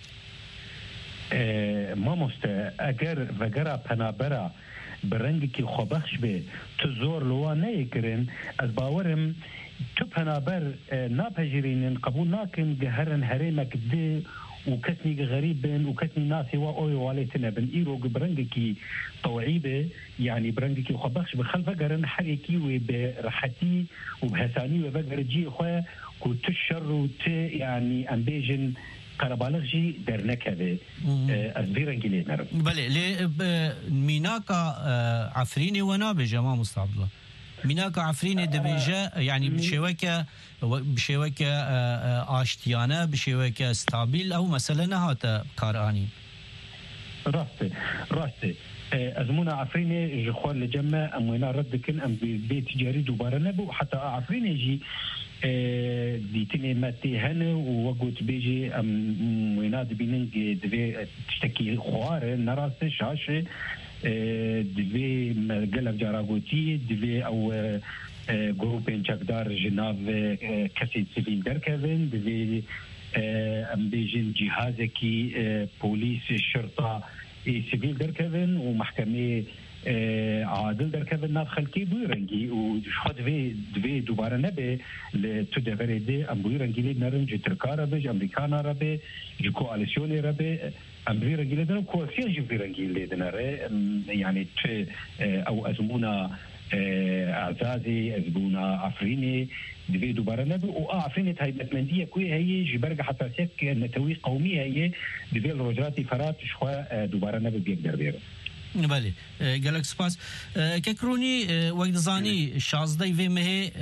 ما مست اگر وگرا پنابرا برنگ کی خوبخش به تزور لوا نیکرن از باورم تو پنابر ناپجرین قبول ناکن گهرن هرمک ده وكتني غريب بين وكتني ناسي واوي واليتنا بن ايرو برنج كي طوعيبه يعني برنج كي خبخش بخلف قرن حريكي وبرحتي وبهساني وبقرجي اخويا كنت الشر وت يعني امبيجن قربالغجي درنك هذا أزبير إنجليز نعرف. بله ل ميناكا عفريني ونابي جماعة مستعبلا. ميناكا عفريني دبيجة يعني بشوكة بشوكة آشتيانة بشوكة ستابيل أو مثلا هذا كاراني. راسته راسته ازمونا عفريني جخوان لجمع امونا رد كن ام بيت تجاري دوباره نبو حتى عفريني جي ديتني ماتي هنا ووقت بيجي ام ويناد بيننج دبي تشتكي خوار نراس شاشه دبي قلب جاراغوتي دبي او جروبين چکدار جناب کسی سیویل درکوین دبي ام بيجين جهازكي بوليس شرطه سيفيل دركبن ومحكمه عادل دركبن ناف خلكي بويرنجي وشخد في في دوباره نبي لتدفريدي ام بويرنجي لي نرنج تركارا بج امريكانا ربي جو كواليسيوني ربي ام بويرنجي لي دنا كواليسيون جو بويرنجي لي دنا يعني او ازمونا اعزازي ازبونا افريني دبي دوباره نبي وعفريني هاي بتمنديه كوي هي جبرجه حتى سك نتوي قوميه هي دبي الرجرات فرات شخوا دوباره نبي بيقدر بيرو بله قالك سباس ككروني وقت زاني شازدي في مه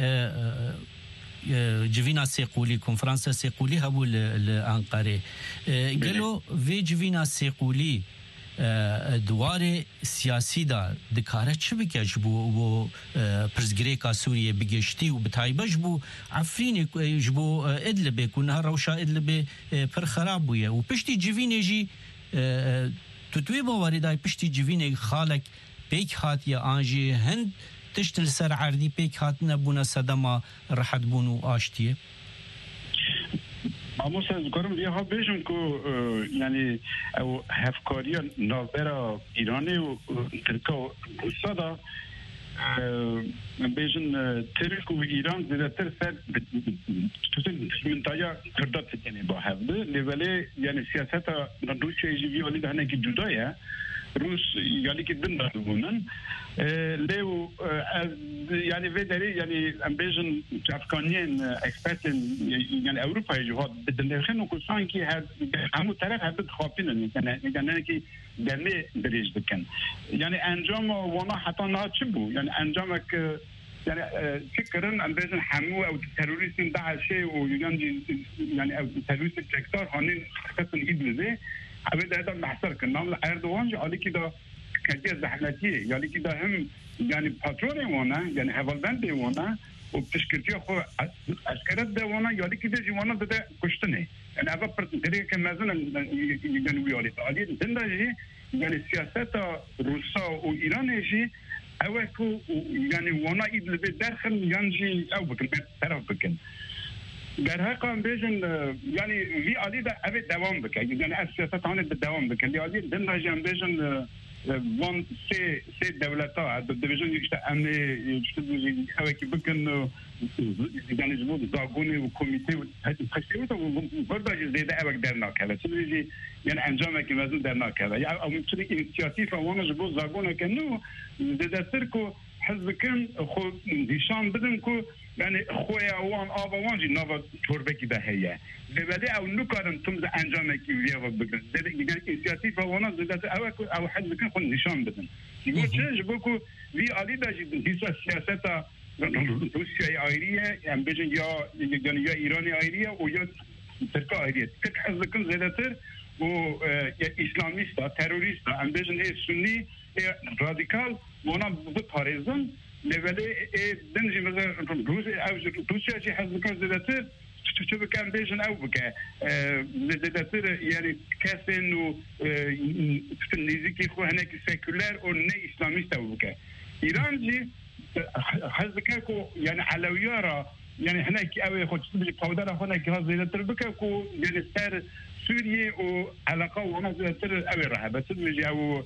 جوینا سیقولی کنفرانس سیقولی هبو لانقره قالوا في جوینا سیقولی دوار سیاسی دا دکاره چه بکش بو و پرزگریکا سوریه بگشتی و بتایبش بو عفرینی جبو ادلبه کنها روشا ادلبه پر خراب بویه و پشتی جوینه جی تتوی باوری دای پشتی جوینه خالک پیک هات یا آنجی هند تشتل سر عردی پیک هات نبونا صدما راحت بونو آشتیه معموس از کارم دیگه ها بیشم که یعنی او هفکاری نوبرا ایرانی و ترکا و روسا بیشن ترک و ایران زیادتر سر منطقه کردات یعنی با هفته لیوله یعنی سیاست روسیه جیوی ولی دهنه که جدایه روس یعنی که دن دارد بودن لیو یعنی و داری یعنی امبیشن افغانیان اکسپرتن یعنی اروپایی جواد بدنخن و کسان که هر همون طرف هر بد خواپینن یعنی یعنی که درنی دریج بکن یعنی انجام وانا حتی نه چی بود یعنی انجام که يعني فكرا ان بين حمو او تيروريست داعش و يعني يعني او تيروريست تكتار هنين خاصه ابلزه ابدا هذا محصر كنا اردوغان على كده كتير زحمتيه يعني كده هم يعني باترون وانا يعني هفالبند وانا وبتشكرتي خو عسكرات ده وانا يعني كده جوانا ده كشتنه يعني ابا برتري كمازن يعني ويالي علي دندجي يعني السياسات روسا وايران يجي اوكو يعني وانا ابن بداخل ينجي او بكل طرف بكن در حقا بيجن يعني في علي ده ابي دوام بك يعني السياسات هون بالدوام بك اللي علي دندجي بيجن وان سي سي دولتا الديفيجن يشتا امني يشتغل هواكي بكن يعني جبود زاغوني وكوميتي وتخشيوت وبرضه زياده اوك درنا كذا تجي يعني انجامك لازم درنا كذا يعني او ممكن انيشياتيف وانا جبود زاغونا كانه ده تركو حزب كان خو ديشان بدنكو يعني خويا وان ابا وانجي نوفا توربكي ده هي ببدي او نكرن تمز انجامك فيها بكن ده يعني انيشياتيف وانا ده او او حزب كان خو ديشان بدن يقول شيء بكو في علي ده دي سياسه روسيا ايريه يعني بيجن يا يعني يا ايراني ايريه ويا تركيا ايريه تك حزب كان زيادتر و اسلاميست تيروريست ام بيجن اي سني راديكال وانا بطاريزن ليفلي دنجي مثلا روسيا او روسيا شي حزب كان زيادتر شوف كان بيجن او بك زيادتر يعني كاسن و نيزيكي خو هناك سيكولار او ني اسلاميست او بك ايران جي حزكاكو يعني علويارا يعني هناك اوي خد تبجي قودره هناك هذا تربكاكو يعني سار سوريا وعلاقه وانا تر اوي رهبه تبجي او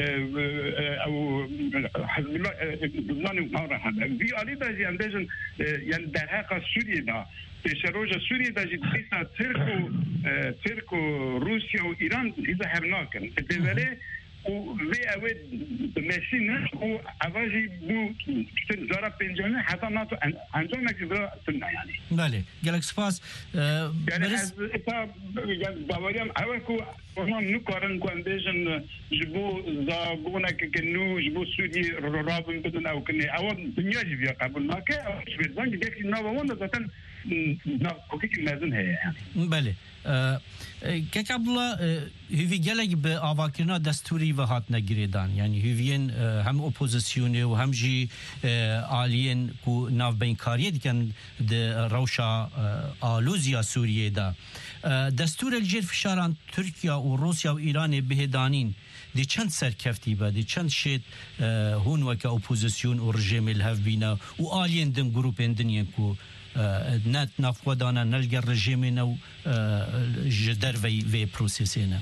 او حزب الله لبنان ومرحبا في عليدا جي عندنا يعني دهاقه سوريا دا تشروج سوريا دا جي تركو تركو روسيا وايران اذا هرناكن بالتالي وفي أود ماشين و أواجي بو تنجرب بنجامع حتى ناتو أنجام مكتبرا سنة يعني. بله. جالك سپاس. يعني إذا يعني باوريام أوكو ما نکارن کن بیشن جبو زاگونه که کنو جبو سودی رابن بدن او کنی او دنیا جبیا قبول نکه او شبیرزان که دیگه نوامون زاتن کوکی مزن هی. بله. که عبدالله هیوی گلگ به آواکرنا دستوری و هات نگریدان یعنی هیوین هم اپوزیسیونه و هم جی آلین کو ناو بینکاری دیکن ده روشا آلوزیا سوریه دا دستور الجیر فشاران ترکیه و روسیا و ایران بهدانین دی چند سرکفتی با دی چند شید هون وکا اپوزیسیون و رژیم الهف بینا و آلین دن گروپ اندنین کو نت نافودانا نلقى الرجيمنا و جدر في في بروسيسنا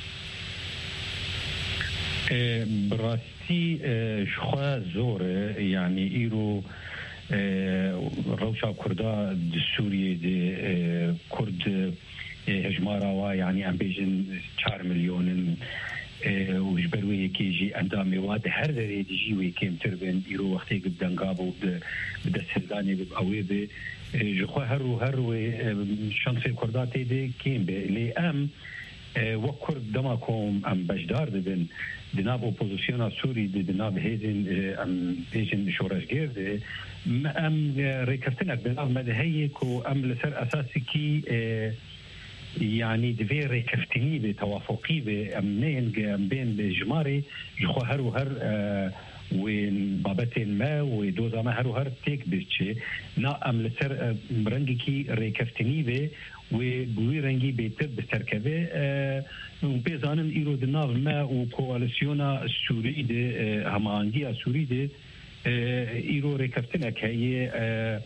براستي شخوا زور يعني ايرو روشا كردا سوريا دي كرد هجمارا يعني ام بيجن چهار مليون وجبروي كيجي اندامي واد هر دري ديجي وي كيم تربن يرو وقتي قدام قابو بدا سلداني بقوي بي جو خو هرو هرو شانسي كرداتي دي كيم بي لي ام وكرد دماكم ام بجدار دبن دناب اوبوزيسيون سوري دناب هيزن ام بيجن شورش غير ام ريكرتنا بناب مدهيك وام لسر اساسي كي يعني دفير كفتني بتوافقي بأمنين بين بجماري يخو هر وهر آه وين بابتين ما ودوزا ما هر وهر تيك بيتشي نا أم لسر آه رنجي كي ريكفتني به وبوي رنجي بيتر بستركبه آه وبيزانن إيرو دناف ما وكواليسيونا السوري دي آه همانجيا السوري دي آه إيرو ريكفتنك هي آه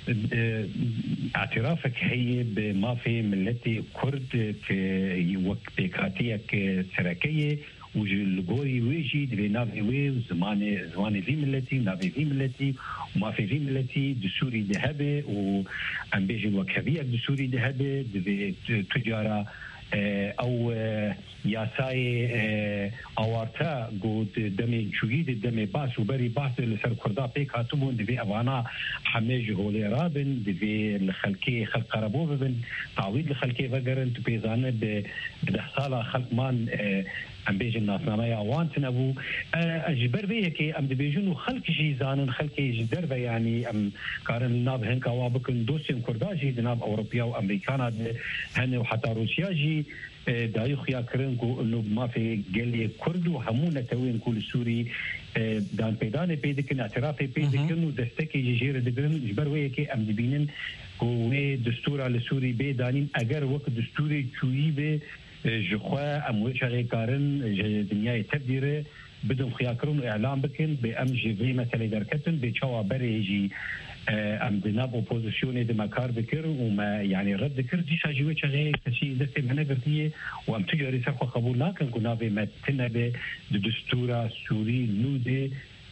اعترافك هي بما في ملتي كرد في وقتيك سركيه وجلغوري ويجي دي نافي وي زمان زمان في ملتي نافي في ملتي وما في في ملتي دسوري ذهبي وام بيجي وكبيه دسوري ذهبي دي تجاره او یاسای آوارتا گود دمی چوید دمی باس و بری باس لسر کردا پیک هاتمون دوی اوانا همه جهولی رابن دوی الخلقی خلق قربو ببن تعوید الخلقی وگرن تو پیزانه به ده سالا خلق من ام بیجن ناسنامه اوان تنبو اجبر بيه كي ام دبيجن خلق شي زانن خلق جدر بي يعني ام كارن ناب هنك وابكن دوسين كرداجي ناب اوروبيا وامريكانا هن وحتى روسيا جي دايخ يا كرنكو انه ما في قال كرد وهمونه توين كل سوري دان بيدان بيدكن اعتراف بيدكن ودستكي جير دبرن جبر ويه كي ام دبينن هو دستور على سوري بيدانين اگر وقت دستوري چوي به جخوا ام وجه كارن دنيا تبديره بدون خياكرون اعلام بكن بام جي مثلا دركتن بيتشوا بريجي ام دناب اوبوزيسيون دي مكار بكر وما يعني رد كر دي شاجوي شغي كشي دسته من غرتيه وام تجاري سخو قبول لكن كنا به تنبه دستور سوري نودي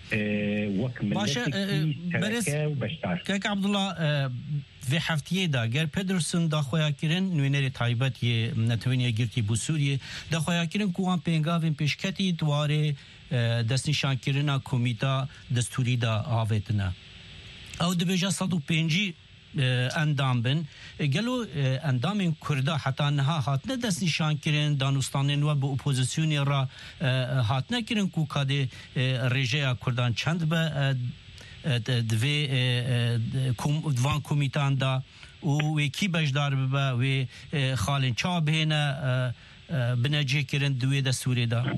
باشا برس كاك عبد الله في حفتيه دا غير بيدرسون دا خويا كيرن نوينري تايبت ي نتوينيا گرتي بو سوريا دا خويا كيرن كوان بينغاوين پيشكتي دواره دست نشان كيرنا كوميتا دستوري دا آوتنا او دبجا صد و پنج اندام بن گلو اندام کردا حتی نها هاتنه دست نشان کرن دانستانین و با اپوزیسیونی را هاتنه کرن کو کاده رژه کردان چند به دوی دوان کمیتان دا و کی بجدار به و خالن چا بهنه بنجه کرن دوی دستوری دا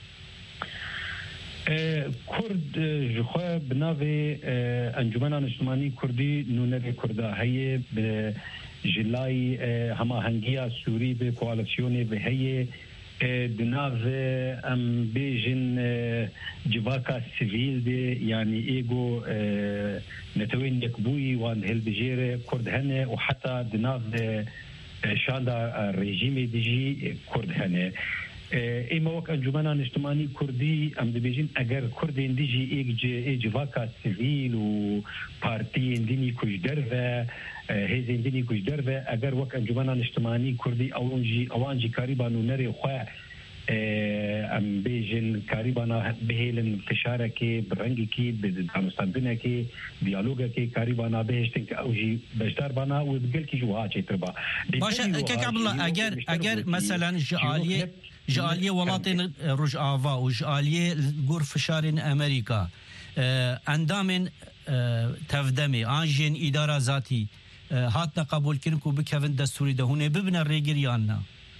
كرد جخوا بناوي انجمن اجتماعي كردي نونري كردا هي بجلاي هما هنگيا سوري بكواليسيوني بهي بناو ام بيجن جباكا سيفيل دي يعني ايجو نتوين يكبوي وان هل بجيره كرد هنه وحتى بناو شاندا ريجيمي ديجي كرد هنه اما وقت انجمنان اجتماعي كردي ام دبيجين اگر كرد انديجي ايج اجواكا سيفيل و بارتي انديني كجدر و هيز انديني كجدر و اگر وقت انجمنان اجتماعي كردي اونجي اوانجي قريبا نوري خو ام بیژن کاریبانا بهلن فشارکی برنگکی بدانستندنکی دیالوگکی کاریبانا بهشتن که اوجی بشتر بانا و بگل کی جوها چیتربا باشه که عبدالله اگر اگر مثلا جالیه جالیه ولاتن رجعاوا و جالیه گور فشارن امریکا اندامن تفدمی آنجین اداره ذاتی هات قبول کردن کو بکوین دستوری دهونه ببینن ریگریاننا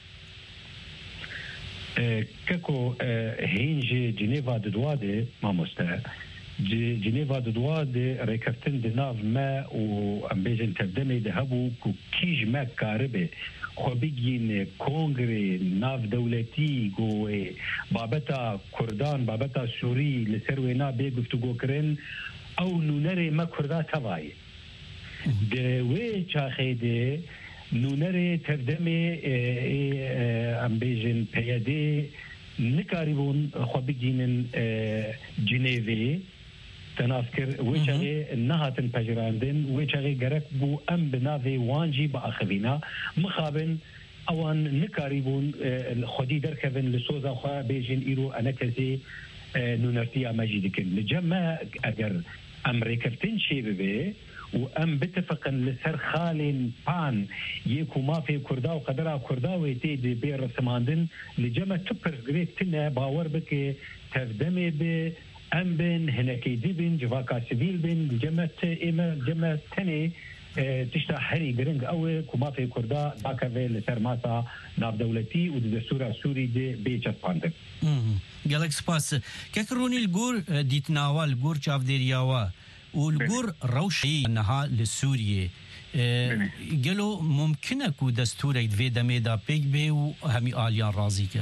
كاكو هينج جنيفا ددوادي ما مستا جنيفا ددوادي ريكرتن دناف ما وامبيجن تبدمي دهبو كو كيج ما كاربه خو بيجين كونغري ناف دولتي جو بابتا كردان بابتا سوري لسروينا بيغفتو كرين او نونري ما كردا تباي de we chahede nunere tevdeme ام بیژن پیاده نکاریبون خوابگینن جنیوی تناسکر ویچه نهاتن پجراندن ویچه گرک بو ام بناوی وانجی با اخوینا مخابن اوان نکاریبون خودی درکوین لسوزا خواه بیژن ایرو انا کسی نونرتی اماجی دکن لجمع اگر امریکفتن شی ببه وام بتفقا لسر خال بان يكو ما في كردا وقدرها كردا ويتي بير سماندن لجمع تبر جريت تنا باور بك تفدمي ب ام بن هناك ديبن جواكا سيفيل بن جمع اما جمع تني تشتا حري جرينج او كما في كردا باكا في لسر ماسا ناف دولتي ودستور سوري دي بيچ اسباندن جالك سباس ككروني الجور ديتناوا الجور شافديرياوا والجور روشي انها لسوريا قالوا ممكن اكو دستور يدفي دميدا بيك بي وهمي اليان رازيكا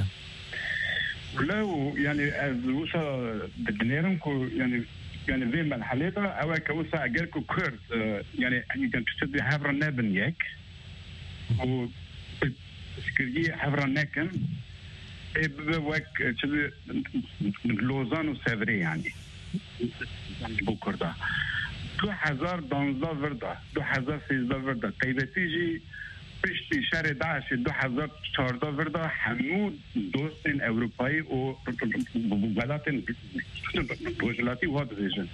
لا يعني وصا بدنيرم كو يعني يعني في مرحلتها او كوسا اجركو كورد يعني يعني كان تشتدي حفر النابن ياك و سكري حفر الناكن اي بواك تشدي لوزان وسافري يعني بوكردا دو هزار دانزده وردا دو هزار سیزده وردا قیبتیجی پشتی شهر داعش دو هزار چهارده وردا همو دوستین اروپایی و ولاتین بوجلاتی واد ویژن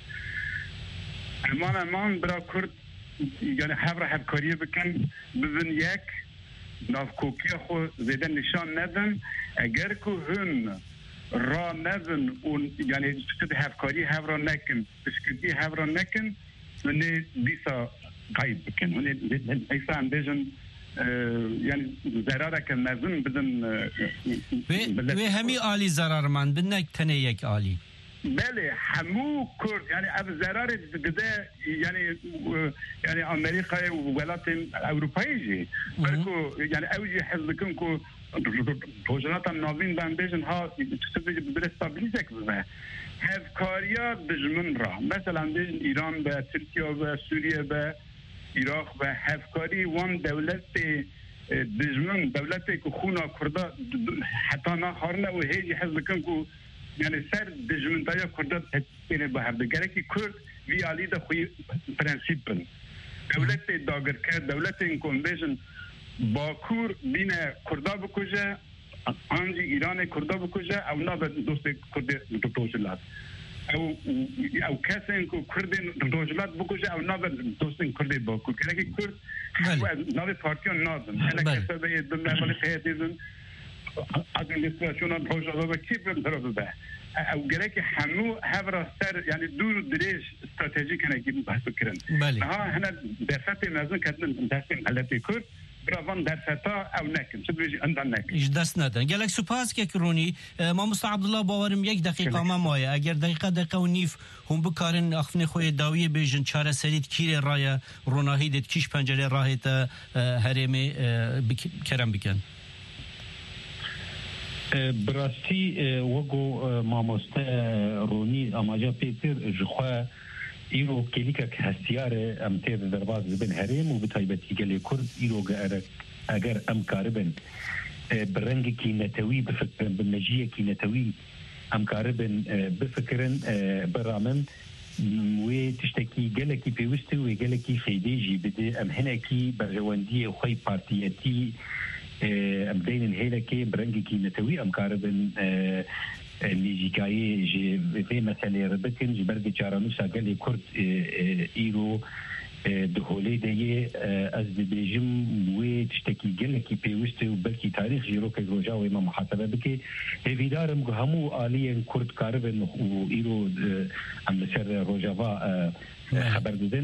امان امان برا کرد یعنی حفر حفکاریه بکن بزن یک ناف کوکی خو زیده نشان ندن اگر که هن را نزن اون یعنی چطور هفکاری هفرا نکن بسکردی هفرا نکن ونی دیسا قاید بکن ونی ایسا هم بیجن یعنی زراره که نزن بدن و همی آلی زرار من بنک تنه یک آلی بله همو کرد یعنی اب زرار دیده یعنی یعنی امریکا و ولایت اروپایی جی بلکه یعنی اوجی حزب کن که روزنات نوین دان بیشن ها چطوری بر استابلیزه کنه هفکاریا دشمن را مثلا بیشن ایران به ترکیه و سوریه به عراق و هفکاری وان دولت دشمن دولتی که خونا کرده حتی نخارنه و هیچ حزب کن که یعنی سر دشمن دایا کرده تینه به هر دگره که کرد وی علی ده خوی پرنسیپن دولت داگر کرد دولت این کن بیشن باکور بین کردا بکشه آنجی ایران کردا بکشه او نا به دوست کرد دوجلات او او کسی که کرد دوجلات بکشه او نا به دوست کرد باکور که اگه کرد نا به پارتیان نازم اگه کسی به دنبال پیادیزن ادمنستراسیون دوجلات و کی برد به او گره که همو هفرا سر یعنی دور دریش استراتژی کنه که بحث کرن ها هنا درسات مزن کردن دست غلطی کرد برافان درستا او نکن چه بیشی اندان نکن ایش دست ندن گلک سپاس که کرونی ما مستر عبدالله باورم یک دقیقه ما مایه اگر دقیقه دقیقه و نیف هم بکارن اخفن خوی داویه بیجن چاره سرید کیر رای روناهی دید کیش پنجره راهیت هرمی کرم بکن براستی وگو ماموسته رونی اماجا پیتر جخواه ایرو کلیک هستیار ام تیر درباز بن هرم و بتایبتی گلی کرد ایرو اگر ام کاربن برنگ کی نتوی بفکرن بالنجیه کی نتوی ام کاربن بفکرن برامن و تشتکی گله کی پیوسته و گله کی فیدیجی بده ام هنه کی برجواندی خوی پارتیتی بدين الهيلة كي برنجي كي نتوي أم كاربن نيجيكاي جي في مسألة ربطين جبرد جارانوسا قال كرد إيرو دخولي دي از بيجم وي تشتكي قال كي بيوست وبلكي تاريخ جيرو كي روجا وما محاسبه بكي هيدارم همو آليا كرد كاربن وإيرو عم سر روجافا خبر ددن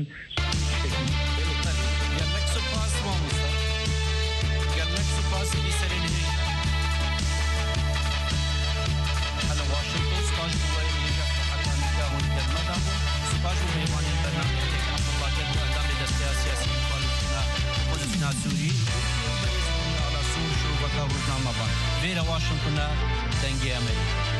سوري على سور شو بكا روزنامه فيرا واشنطن دنجي امريكا